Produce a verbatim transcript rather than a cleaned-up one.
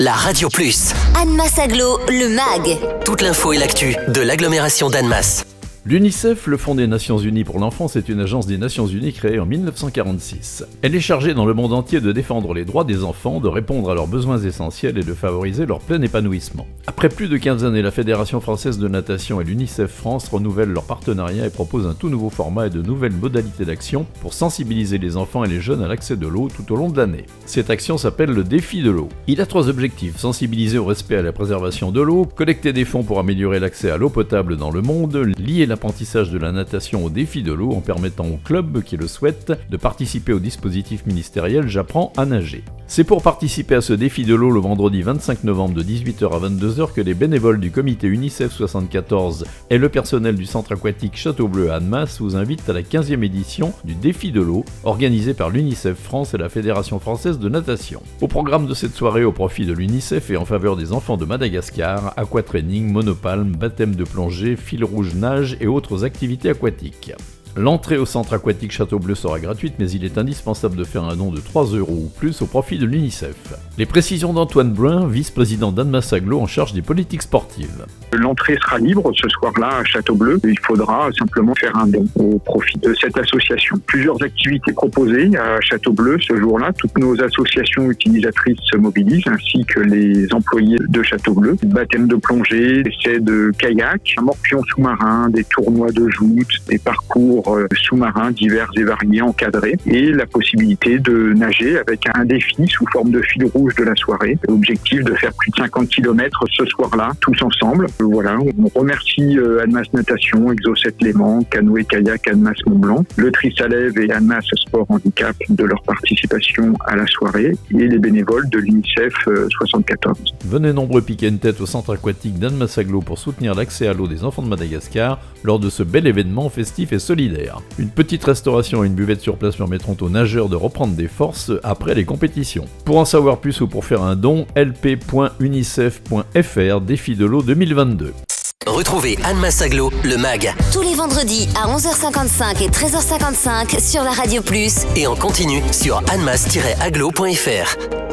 la Radio Plus. Annemasse Agglo, le mag. Toute l'info et l'actu de l'agglomération d'Annemasse. L'UNICEF, le Fonds des Nations Unies pour l'enfance, est une agence des Nations Unies créée en mille neuf cent quarante-six. Elle est chargée dans le monde entier de défendre les droits des enfants, de répondre à leurs besoins essentiels et de favoriser leur plein épanouissement. Après plus de quinze années, la Fédération française de natation et l'UNICEF France renouvellent leur partenariat et proposent un tout nouveau format et de nouvelles modalités d'action pour sensibiliser les enfants et les jeunes à l'accès de l'eau tout au long de l'année. Cette action s'appelle le défi de l'eau. Il a trois objectifs: sensibiliser au respect et à la préservation de l'eau, collecter des fonds pour améliorer l'accès à l'eau potable dans le monde, lier l'apprentissage de la natation au défi de l'eau en permettant aux clubs qui le souhaitent de participer au dispositif ministériel J'apprends à nager. C'est pour participer à ce défi de l'eau le vendredi vingt-cinq novembre de dix-huit heures à vingt-deux heures que les bénévoles du comité UNICEF soixante-quatorze et le personnel du centre aquatique Château-Bleu à Annemasse vous invitent à la quinzième édition du défi de l'eau organisé par l'UNICEF France et la Fédération française de natation. Au programme de cette soirée au profit de l'UNICEF et en faveur des enfants de Madagascar, aquatraining, monopalme, baptême de plongée, fil rouge nage et autres activités aquatiques. L'entrée au centre aquatique Château-Bleu sera gratuite, mais il est indispensable de faire un don de trois euros ou plus au profit de l'UNICEF. Les précisions d'Antoine Brun, vice-président d'Annemasse Agglo en charge des politiques sportives. L'entrée sera libre ce soir-là à Château-Bleu. Il faudra simplement faire un don au profit de cette association. Plusieurs activités proposées à Château-Bleu ce jour-là. Toutes nos associations utilisatrices se mobilisent, ainsi que les employés de Château-Bleu. Baptême de plongée, essais de kayak, un morpion sous-marin, des tournois de joute, des parcours sous-marins divers et variés encadrés et la possibilité de nager avec un défi sous forme de fil rouge de la soirée. L'objectif de faire plus de cinquante kilomètres ce soir-là, tous ensemble. Voilà, on remercie Annemasse Natation, Exocet Léman, Canoë Kayak Annemasse Mont-Blanc, le Trisalève et Annemasse Sport Handicap de leur participation à la soirée et les bénévoles de l'UNICEF soixante-quatorze. Venez nombreux piquer une tête au centre aquatique d'Annemasse Agglo pour soutenir l'accès à l'eau des enfants de Madagascar lors de ce bel événement festif et solidaire. Une petite restauration et une buvette sur place permettront aux nageurs de reprendre des forces après les compétitions. Pour en savoir plus ou pour faire un don, l p point unicef point f r, défi de l'eau deux mille vingt-deux. Retrouvez Annemasse Agglo, le mag. Tous les vendredis à onze heures cinquante-cinq et treize heures cinquante-cinq sur la Radio Plus. Et en continu sur annemasse tiret agglo point f r.